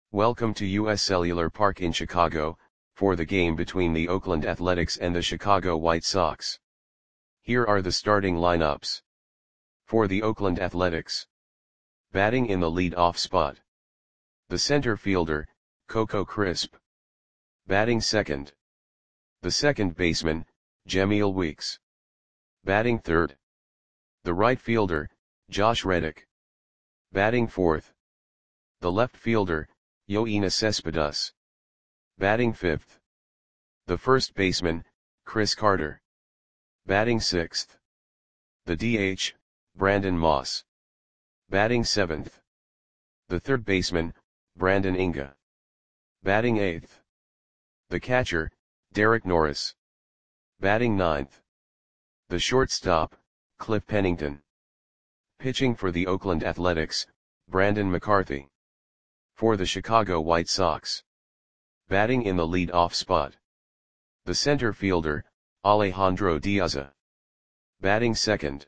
Welcome to U.S. Cellular Park in Chicago, for the game between the Oakland Athletics and the Chicago White Sox. Here are the starting lineups. For the Oakland Athletics. Batting in the lead-off spot. The center fielder, Coco Crisp. Batting second. The second baseman, Jemile Weeks. Batting third. The right fielder, Josh Reddick. Batting fourth. The left fielder, Yoenis Cespedes. Batting fifth. The first baseman, Chris Carter. Batting sixth. The DH, Brandon Moss. Batting seventh. The third baseman, Brandon Inge. Batting eighth. The catcher, Derek Norris. Batting ninth. The shortstop, Cliff Pennington. Pitching for the Oakland Athletics, Brandon McCarthy. For the Chicago White Sox. Batting in the lead-off spot. The center fielder, Alejandro Diaza. Batting second.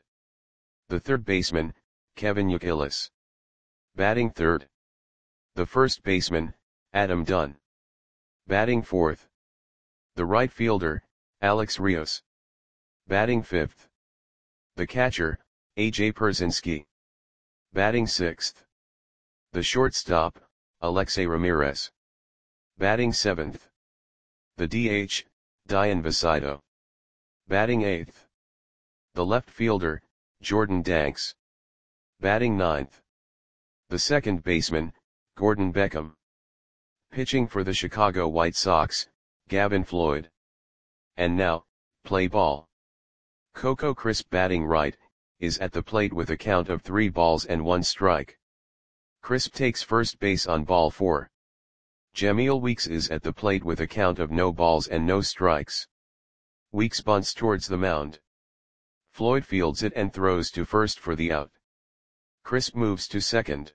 The third baseman, Kevin Youkilis. Batting third. The first baseman, Adam Dunn. Batting fourth. The right fielder, Alex Rios. Batting fifth. The catcher, A.J. Pierzynski. Batting sixth. The shortstop, Alexei Ramirez. Batting seventh. The DH, Dian Visido. Batting eighth. The left fielder, Jordan Danks. Batting ninth. The second baseman, Gordon Beckham. Pitching for the Chicago White Sox, Gavin Floyd. And now, play ball. Coco Crisp batting right, is at the plate with a count of 3 balls and 1 strike. Crisp takes first base on ball 4. Jemile Weeks is at the plate with a count of no balls and no strikes. Weeks bunts towards the mound. Floyd fields it and throws to first for the out. Crisp moves to second.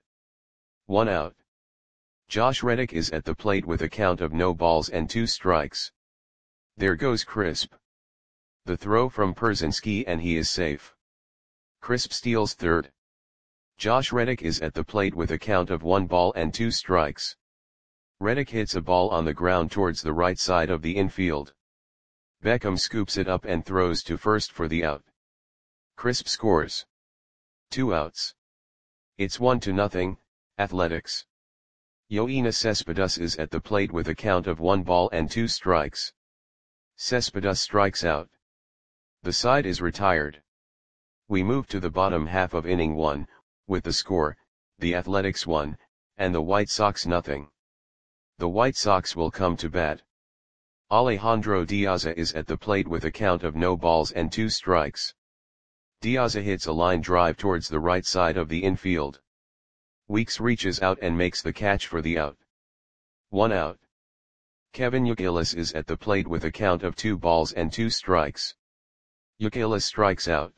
1 out. Josh Reddick is at the plate with a count of no balls and 2 strikes. There goes Crisp. The throw from Pierzynski and he is safe. Crisp steals third. Josh Reddick is at the plate with a count of 1 ball and 2 strikes. Reddick hits a ball on the ground towards the right side of the infield. Beckham scoops it up and throws to first for the out. Crisp scores. 2 outs. It's 1-0, Athletics. Yoenis Cespedes is at the plate with a count of 1 ball and 2 strikes. Cespedes strikes out. The side is retired. We move to the bottom half of inning 1, with the score, the Athletics 1, and the White Sox 0. The White Sox will come to bat. Alejandro Diaza is at the plate with a count of no balls and 2 strikes. Diaza hits a line drive towards the right side of the infield. Weeks reaches out and makes the catch for the out. 1 out. Kevin Youkilis is at the plate with a count of 2 balls and 2 strikes. Youkilis strikes out.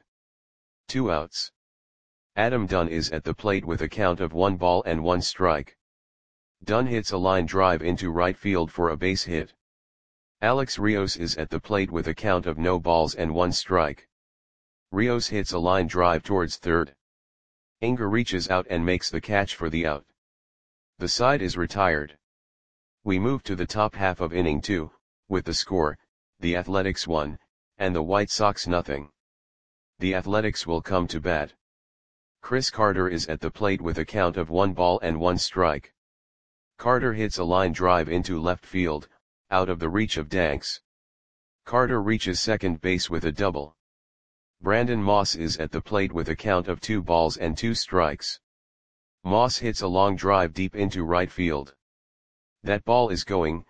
2 outs. Adam Dunn is at the plate with a count of 1 ball and 1 strike. Dunn hits a line drive into right field for a base hit. Alex Rios is at the plate with a count of no balls and 1 strike. Rios hits a line drive towards third. Inge reaches out and makes the catch for the out. The side is retired. We move to the top half of inning 2, with the score, the Athletics 1, and the White Sox 0. The Athletics will come to bat. Chris Carter is at the plate with a count of 1 ball and 1 strike. Carter hits a line drive into left field, out of the reach of Danks. Carter reaches second base with a double. Brandon Moss is at the plate with a count of 2 balls and 2 strikes. Moss hits a long drive deep into right field. That ball is gone.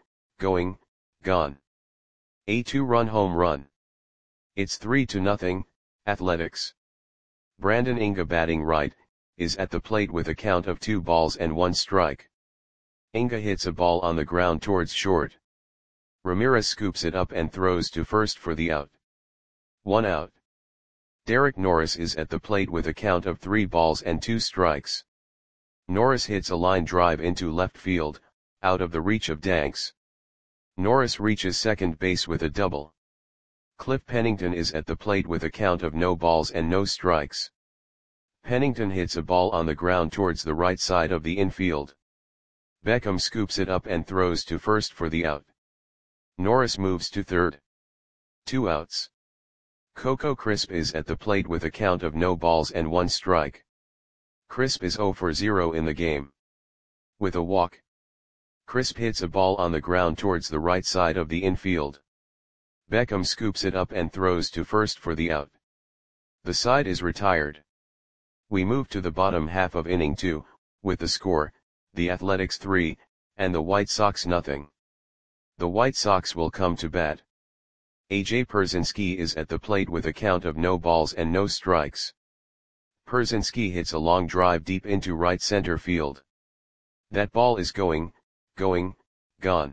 A 2-run home run. It's 3-0, Athletics. Brandon Inge batting right, is at the plate with a count of 2 balls and 1 strike. Inge hits a ball on the ground towards short. Ramirez scoops it up and throws to first for the out. 1 out. Derek Norris is at the plate with a count of 3 balls and 2 strikes. Norris hits a line drive into left field, out of the reach of Danks. Norris reaches second base with a double. Cliff Pennington is at the plate with a count of no balls and no strikes. Pennington hits a ball on the ground towards the right side of the infield. Beckham scoops it up and throws to first for the out. Norris moves to third. 2 outs. Coco Crisp is at the plate with a count of no balls and 1 strike. Crisp is 0 for 0 in the game. With a walk, Crisp hits a ball on the ground towards the right side of the infield. Beckham scoops it up and throws to first for the out. The side is retired. We move to the bottom half of inning 2, with the score, the Athletics 3, and the White Sox nothing. The White Sox will come to bat. A.J. Pierzynski is at the plate with a count of no balls and no strikes. Pierzynski hits a long drive deep into right center field. That ball is going, gone.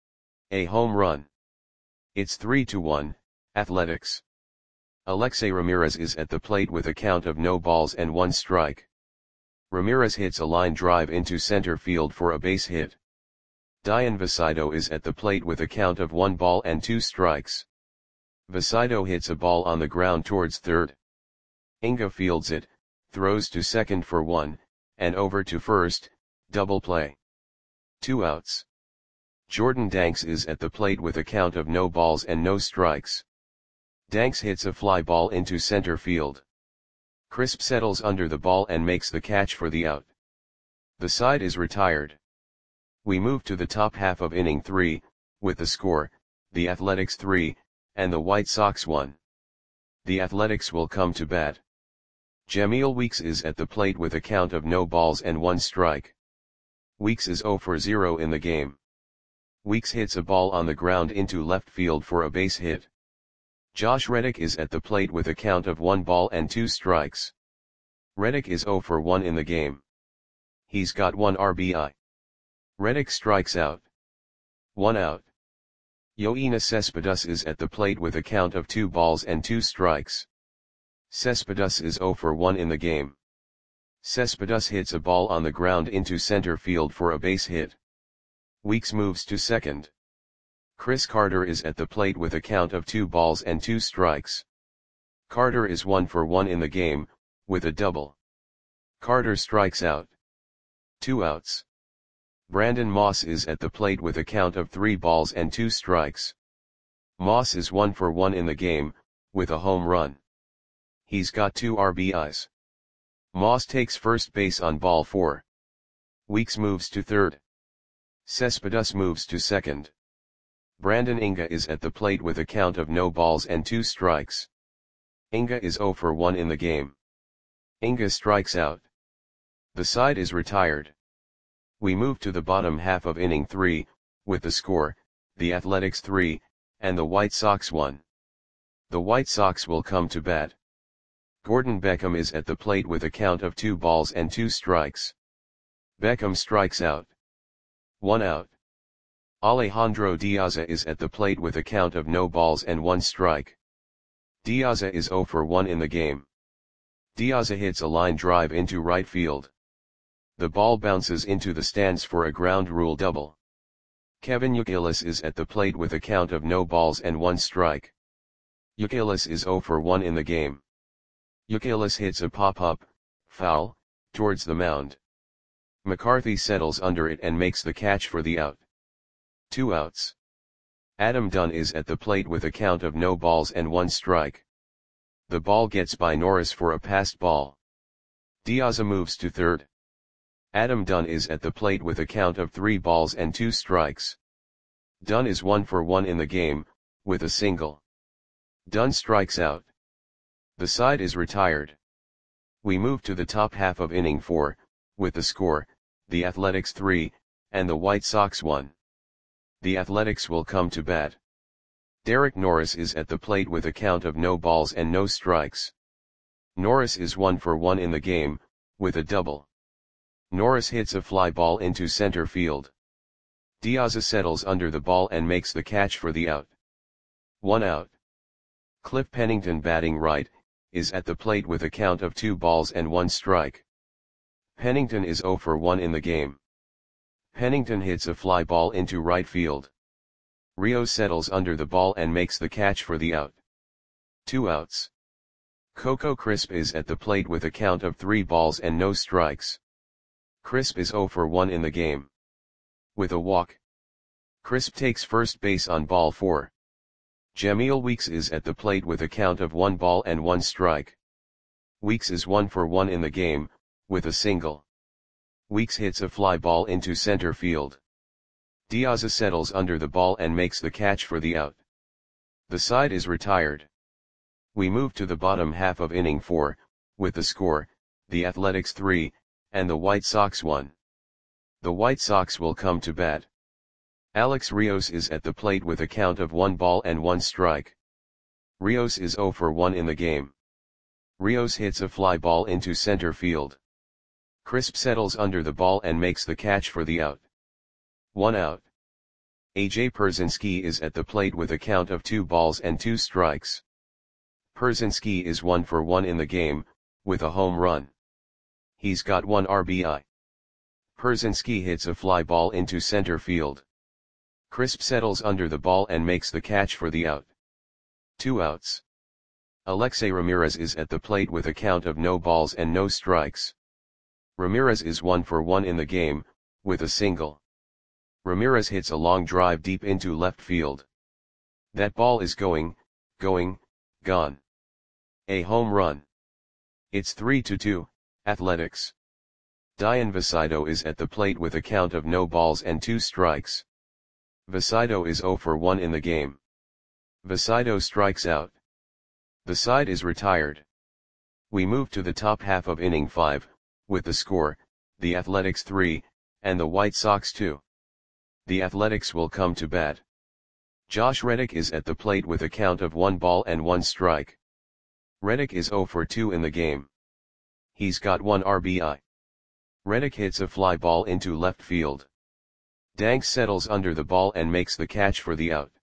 A home run. It's 3-1, Athletics. Alexei Ramirez is at the plate with a count of no balls and 1 strike. Ramirez hits a line drive into center field for a base hit. Dayan Visido is at the plate with a count of 1 ball and 2 strikes. Visido hits a ball on the ground towards third. Inga fields it, throws to second for 1, and over to first, double play. 2 outs. Jordan Danks is at the plate with a count of no balls and no strikes. Danks hits a fly ball into center field. Crisp settles under the ball and makes the catch for the out. The side is retired. We move to the top half of inning 3, with the score, the Athletics 3, and the White Sox 1. The Athletics will come to bat. Jamil Weeks is at the plate with a count of no balls and 1 strike. Weeks is 0 for 0 in the game. Weeks hits a ball on the ground into left field for a base hit. Josh Reddick is at the plate with a count of 1 ball and 2 strikes. Reddick is 0 for 1 in the game. He's got 1 RBI. Reddick strikes out. 1 out. Yoenis Cespedes is at the plate with a count of 2 balls and 2 strikes. Cespedes is 0 for 1 in the game. Cespedes hits a ball on the ground into center field for a base hit. Weeks moves to second. Chris Carter is at the plate with a count of 2 balls and 2 strikes. Carter is 1 for 1 in the game, with a double. Carter strikes out. 2 outs. Brandon Moss is at the plate with a count of 3 balls and 2 strikes. Moss is 1 for 1 in the game, with a home run. He's got 2 RBIs. Moss takes first base on ball 4. Weeks moves to third. Cespedes moves to second. Brandon Inga is at the plate with a count of no balls and 2 strikes. Inga is 0 for 1 in the game. Inga strikes out. The side is retired. We move to the bottom half of inning 3, with the score, the Athletics 3, and the White Sox 1. The White Sox will come to bat. Gordon Beckham is at the plate with a count of 2 balls and 2 strikes. Beckham strikes out. 1 out. Alejandro Diaza is at the plate with a count of no balls and 1 strike. Diaza is 0 for 1 in the game. Diaza hits a line drive into right field. The ball bounces into the stands for a ground rule double. Kevin Youkilis is at the plate with a count of no balls and 1 strike. Youkilis is 0 for 1 in the game. Youkilis hits a pop-up, foul, towards the mound. McCarthy settles under it and makes the catch for the out. 2 outs. Adam Dunn is at the plate with a count of no balls and 1 strike. The ball gets by Norris for a passed ball. Diaza moves to third. Adam Dunn is at the plate with a count of 3 balls and 2 strikes. Dunn is 1 for 1 in the game, with a single. Dunn strikes out. The side is retired. We move to the top half of inning 4, with the score, the Athletics 3, and the White Sox 1. The Athletics will come to bat. Derek Norris is at the plate with a count of no balls and no strikes. Norris is 1 for 1 in the game, with a double. Norris hits a fly ball into center field. Diaza settles under the ball and makes the catch for the out. 1 out. Cliff Pennington, batting right, is at the plate with a count of 2 balls and 1 strike. Pennington is 0 for 1 in the game. Pennington hits a fly ball into right field. Rio settles under the ball and makes the catch for the out. 2 outs. Coco Crisp is at the plate with a count of 3 balls and no strikes. Crisp is 0 for 1 in the game. with a walk. Crisp takes first base on ball 4. Jamil Weeks is at the plate with a count of 1 ball and 1 strike. Weeks is 1 for 1 in the game, with a single. Weeks hits a fly ball into center field. Diaz settles under the ball and makes the catch for the out. The side is retired. We move to the bottom half of inning 4, with the score, the Athletics 3, and the White Sox 1. The White Sox will come to bat. Alex Rios is at the plate with a count of 1 ball and 1 strike. Rios is 0 for 1 in the game. Rios hits a fly ball into center field. Crisp settles under the ball and makes the catch for the out. 1 out. AJ Pierzynski is at the plate with a count of 2 balls and 2 strikes. Pierzynski is 1 for 1 in the game, with a home run. He's got 1 RBI. Pierzynski hits a fly ball into center field. Crisp settles under the ball and makes the catch for the out. 2 outs. Alexei Ramirez is at the plate with a count of no balls and no strikes. Ramirez is 1 for 1 in the game, with a single. Ramirez hits a long drive deep into left field. That ball is gone. A home run. It's 3-2, Athletics. Dian Visaido is at the plate with a count of no balls and 2 strikes. Visaido is 0 for 1 in the game. Visaido strikes out. The side is retired. We move to the top half of inning 5, with the score, the Athletics 3, and the White Sox 2. The Athletics will come to bat. Josh Reddick is at the plate with a count of 1 ball and 1 strike. Reddick is 0 for 2 in the game. He's got 1 RBI. Reddick hits a fly ball into left field. Danks settles under the ball and makes the catch for the out.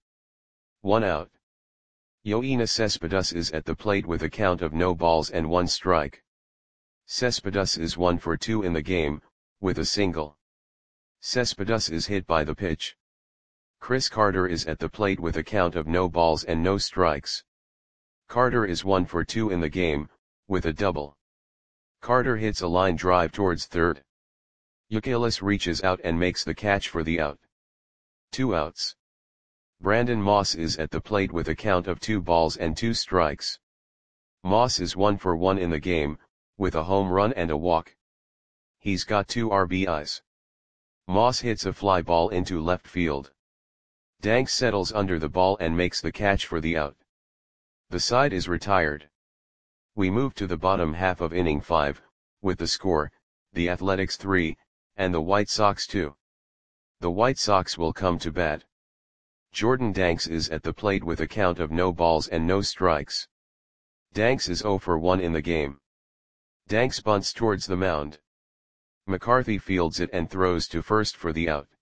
1 out. Yoenis Cespedes is at the plate with a count of no balls and 1 strike. Cespedes is 1 for 2 in the game, with a single. Cespedes is hit by the pitch. Chris Carter is at the plate with a count of no balls and no strikes. Carter is 1 for 2 in the game, with a double. Carter hits a line drive towards third. Youkilis reaches out and makes the catch for the out. 2 outs. Brandon Moss is at the plate with a count of 2 balls and 2 strikes. Moss is 1 for 1 in the game, with a home run and a walk. He's got 2 RBIs. Moss hits a fly ball into left field. Danks settles under the ball and makes the catch for the out. The side is retired. We move to the bottom half of inning 5, with the score, the Athletics 3, and the White Sox 2. The White Sox will come to bat. Jordan Danks is at the plate with a count of no balls and no strikes. Danks is 0 for 1 in the game. Danks bunts towards the mound. McCarthy fields it and throws to first for the out.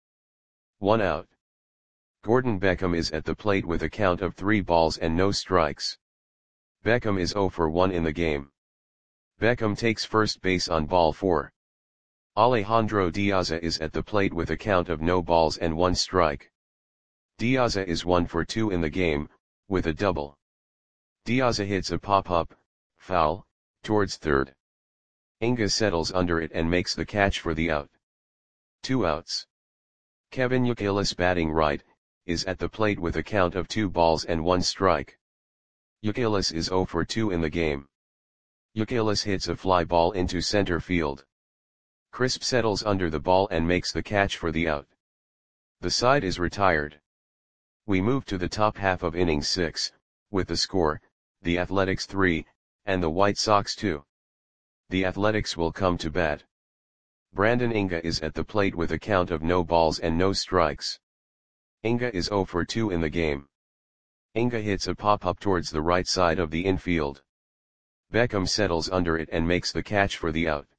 1 out. Gordon Beckham is at the plate with a count of 3 balls and no strikes. Beckham is 0 for 1 in the game. Beckham takes first base on ball 4. Alejandro Diaz is at the plate with a count of no balls and 1 strike. Diaz is 1 for 2 in the game, with a double. Diaz hits a pop-up, foul, towards third. Inga settles under it and makes the catch for the out. 2 outs. Kevin Youkilis batting right, is at the plate with a count of 2 balls and 1 strike. Youkilis is 0 for 2 in the game. Youkilis hits a fly ball into center field. Crisp settles under the ball and makes the catch for the out. The side is retired. We move to the top half of inning 6, with the score, the Athletics 3, and the White Sox 2. The Athletics will come to bat. Brandon Inga is at the plate with a count of no balls and no strikes. Inga is 0 for 2 in the game. Inga hits a pop-up towards the right side of the infield. Beckham settles under it and makes the catch for the out.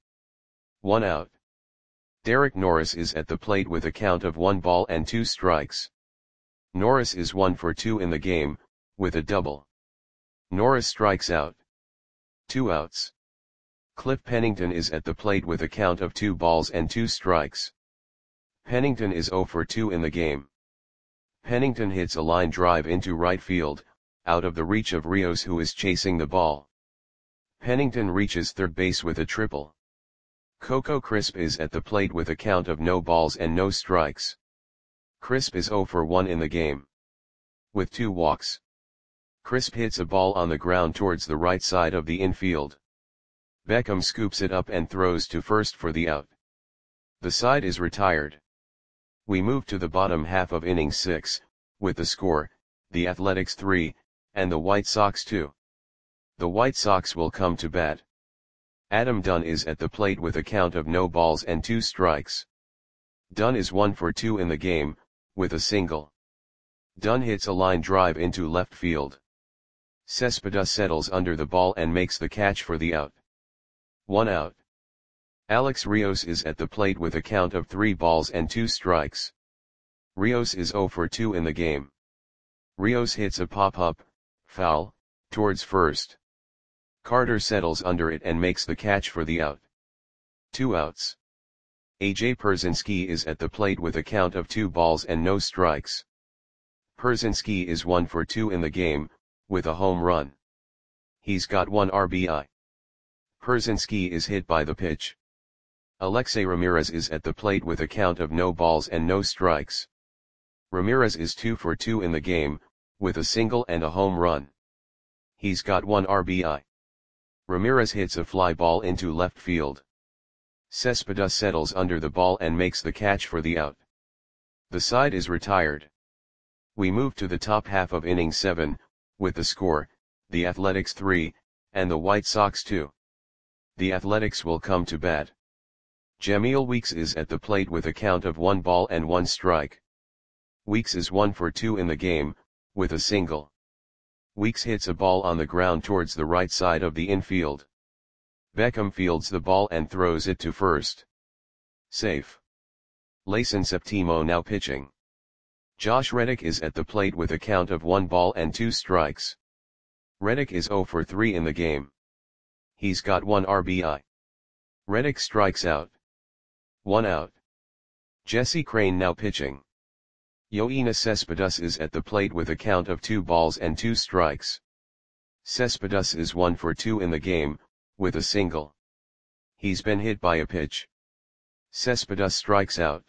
1 out. Derek Norris is at the plate with a count of 1 ball and 2 strikes. Norris is 1 for 2 in the game, with a double. Norris strikes out. 2 outs. Cliff Pennington is at the plate with a count of 2 balls and 2 strikes. Pennington is 0 for 2 in the game. Pennington hits a line drive into right field, out of the reach of Rios who is chasing the ball. Pennington reaches third base with a triple. Coco Crisp is at the plate with a count of no balls and no strikes. Crisp is 0 for 1 in the game. With 2 walks. Crisp hits a ball on the ground towards the right side of the infield. Beckham scoops it up and throws to first for the out. The side is retired. We move to the bottom half of inning 6, with the score, the Athletics 3, and the White Sox 2. The White Sox will come to bat. Adam Dunn is at the plate with a count of no balls and 2 strikes. Dunn is 1 for 2 in the game, with a single. Dunn hits a line drive into left field. Cespedes settles under the ball and makes the catch for the out. 1 out. Alex Rios is at the plate with a count of 3 balls and 2 strikes. Rios is 0 for 2 in the game. Rios hits a pop-up, foul, towards first. Carter settles under it and makes the catch for the out. 2 outs. AJ Pierzynski is at the plate with a count of 2 balls and no strikes. Pierzynski is 1 for 2 in the game, with a home run. He's got 1 RBI. Pierzynski is hit by the pitch. Alexei Ramirez is at the plate with a count of no balls and no strikes. Ramirez is 2 for 2 in the game, with a single and a home run. He's got 1 RBI. Ramirez hits a fly ball into left field. Cespedes settles under the ball and makes the catch for the out. The side is retired. We move to the top half of inning 7, with the score, the Athletics 3, and the White Sox 2. The Athletics will come to bat. Jamil Weeks is at the plate with a count of 1 ball and 1 strike. Weeks is 1 for 2 in the game, with a single. Weeks hits a ball on the ground towards the right side of the infield. Beckham fields the ball and throws it to first. Safe. Layson Septimo now pitching. Josh Reddick is at the plate with a count of 1 ball and 2 strikes. Reddick is 0 for 3 in the game. He's got 1 RBI. Reddick strikes out. 1 out. Jesse Crain now pitching. Yoenis Cespedes is at the plate with a count of 2 balls and 2 strikes. Cespedes is 1 for 2 in the game, with a single. He's been hit by a pitch. Cespedes strikes out.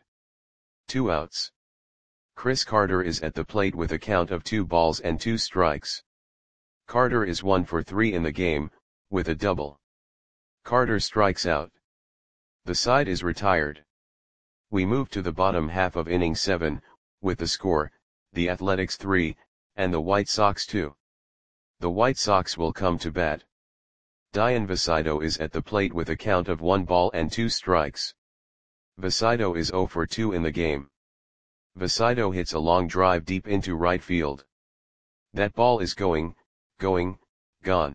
2 outs. Chris Carter is at the plate with a count of 2 balls and 2 strikes. Carter is 1 for 3 in the game, with a double. Carter strikes out. The side is retired. We move to the bottom half of inning 7, with the score, the Athletics 3, and the White Sox 2. The White Sox will come to bat. Dian Vasido is at the plate with a count of 1 ball and 2 strikes. Vasido is 0 for 2 in the game. Vasido hits a long drive deep into right field. That ball is going, gone.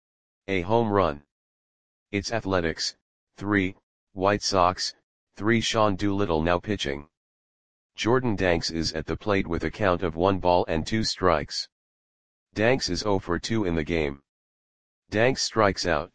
A home run. It's Athletics, 3, White Sox, 3. Sean Doolittle now pitching. Jordan Danks is at the plate with a count of 1 ball and 2 strikes. Danks is 0 for 2 in the game. Danks strikes out.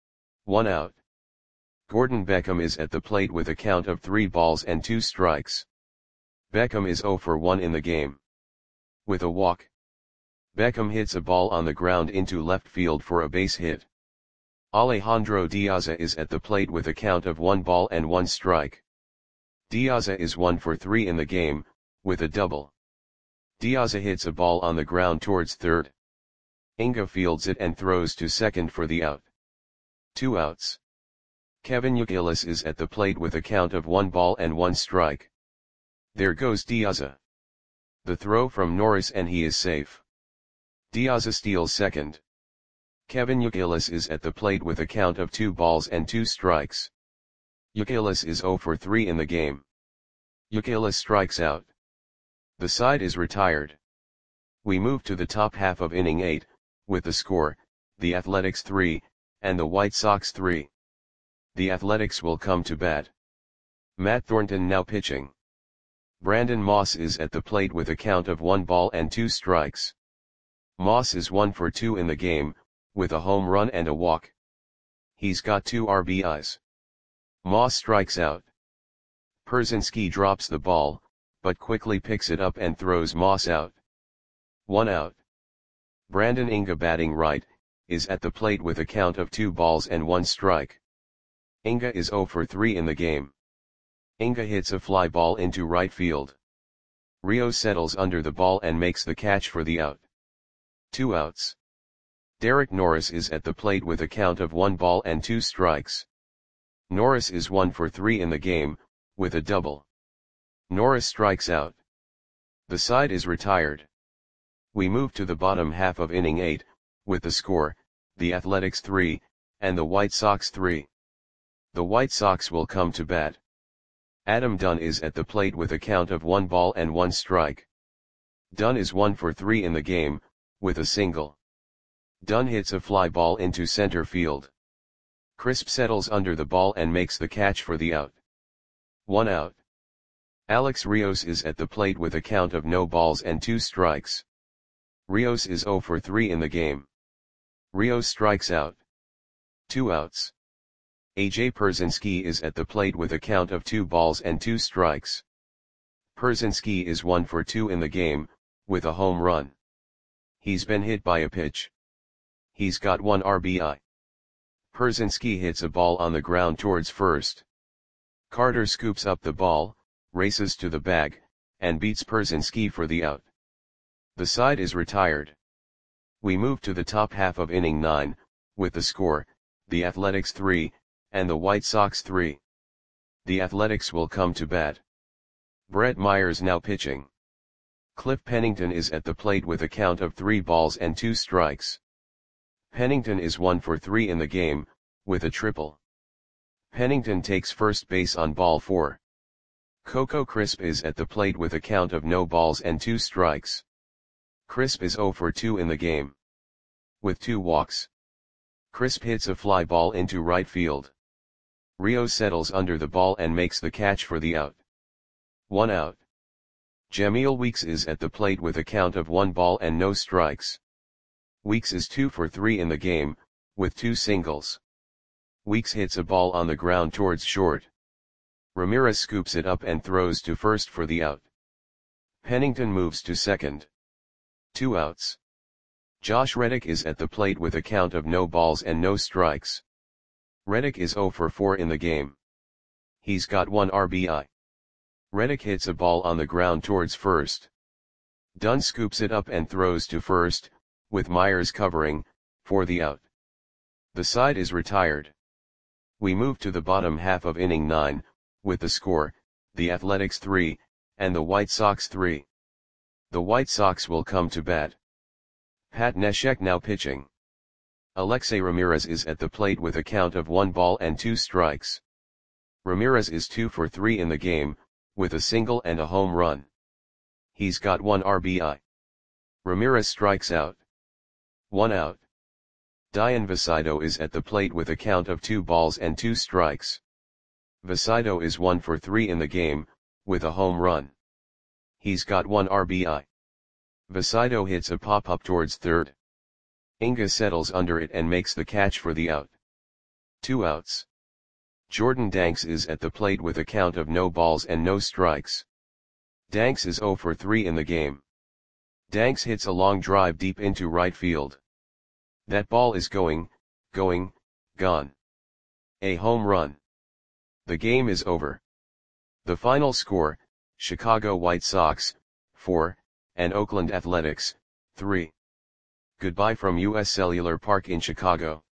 1 out. Gordon Beckham is at the plate with a count of 3 balls and 2 strikes. Beckham is 0 for 1 in the game. With a walk. Beckham hits a ball on the ground into left field for a base hit. Alejandro Diaza is at the plate with a count of 1 ball and 1 strike. Diaza is 1 for 3 in the game, with a double. Diaza hits a ball on the ground towards third. Inga fields it and throws to second for the out. 2 outs. Kevin Youkilis is at the plate with a count of 1 ball and 1 strike. There goes Diaza. The throw from Norris and he is safe. Diaza steals second. Kevin Youkilis is at the plate with a count of 2 balls and 2 strikes. Youkilis is 0 for 3 in the game. Youkilis strikes out. The side is retired. We move to the top half of inning 8, with the score, the Athletics 3, and the White Sox 3. The Athletics will come to bat. Matt Thornton now pitching. Brandon Moss is at the plate with a count of 1 ball and 2 strikes. Moss is 1 for 2 in the game, with a home run and a walk. He's got 2 RBIs. Moss strikes out. Pierzynski drops the ball, but quickly picks it up and throws Moss out. 1 out. Brandon Inga batting right, is at the plate with a count of 2 balls and 1 strike. Inga is 0 for 3 in the game. Inga hits a fly ball into right field. Rios settles under the ball and makes the catch for the out. 2 outs. Derek Norris is at the plate with a count of 1 ball and 2 strikes. Norris is 1 for 3 in the game, with a double. Norris strikes out. The side is retired. We move to the bottom half of inning 8, with the score, the Athletics 3, and the White Sox 3. The White Sox will come to bat. Adam Dunn is at the plate with a count of 1 ball and 1 strike. Dunn is 1 for 3 in the game, with a single. Dunn hits a fly ball into center field. Crisp settles under the ball and makes the catch for the out. 1 out. Alex Rios is at the plate with a count of no balls and 2 strikes. Rios is 0 for 3 in the game. Rios strikes out. 2 outs. AJ Pierzynski is at the plate with a count of 2 balls and 2 strikes. Pierzynski is 1 for 2 in the game, with a home run. He's been hit by a pitch. He's got 1 RBI. Pierzynski hits a ball on the ground towards first. Carter scoops up the ball, races to the bag, and beats Pierzynski for the out. The side is retired. We move to the top half of inning 9, with the score, the Athletics 3, and the White Sox 3. The Athletics will come to bat. Brett Myers now pitching. Cliff Pennington is at the plate with a count of 3 balls and 2 strikes. Pennington is 1 for 3 in the game, with a triple. Pennington takes first base on ball 4. Coco Crisp is at the plate with a count of no balls and 2 strikes. Crisp is 0 for 2 in the game. With 2 walks. Crisp hits a fly ball into right field. Rios settles under the ball and makes the catch for the out. 1 out. Jameel Weeks is at the plate with a count of 1 ball and no strikes. Weeks is 2 for 3 in the game, with 2 singles. Weeks hits a ball on the ground towards short. Ramirez scoops it up and throws to first for the out. Pennington moves to second. 2 outs. Josh Reddick is at the plate with a count of no balls and no strikes. Reddick is 0 for 4 in the game. He's got 1 RBI. Reddick hits a ball on the ground towards first. Dunn scoops it up and throws to first, with Myers covering, for the out. The side is retired. We move to the bottom half of inning 9, with the score, the Athletics 3, and the White Sox 3. The White Sox will come to bat. Pat Neshek now pitching. Alexei Ramirez is at the plate with a count of 1 ball and 2 strikes. Ramirez is 2 for 3 in the game, with a single and a home run. He's got 1 RBI. Ramirez strikes out. 1 out. Dian Vasido is at the plate with a count of 2 balls and 2 strikes. Vasido is 1 for 3 in the game, with a home run. He's got 1 RBI. Vasido hits a pop-up towards third. Inga settles under it and makes the catch for the out. 2 outs. Jordan Danks is at the plate with a count of no balls and no strikes. Danks is 0 for 3 in the game. Danks hits a long drive deep into right field. That ball is gone. A home run. The game is over. The final score, Chicago White Sox, 4, and Oakland Athletics, 3. Goodbye from US Cellular Park in Chicago.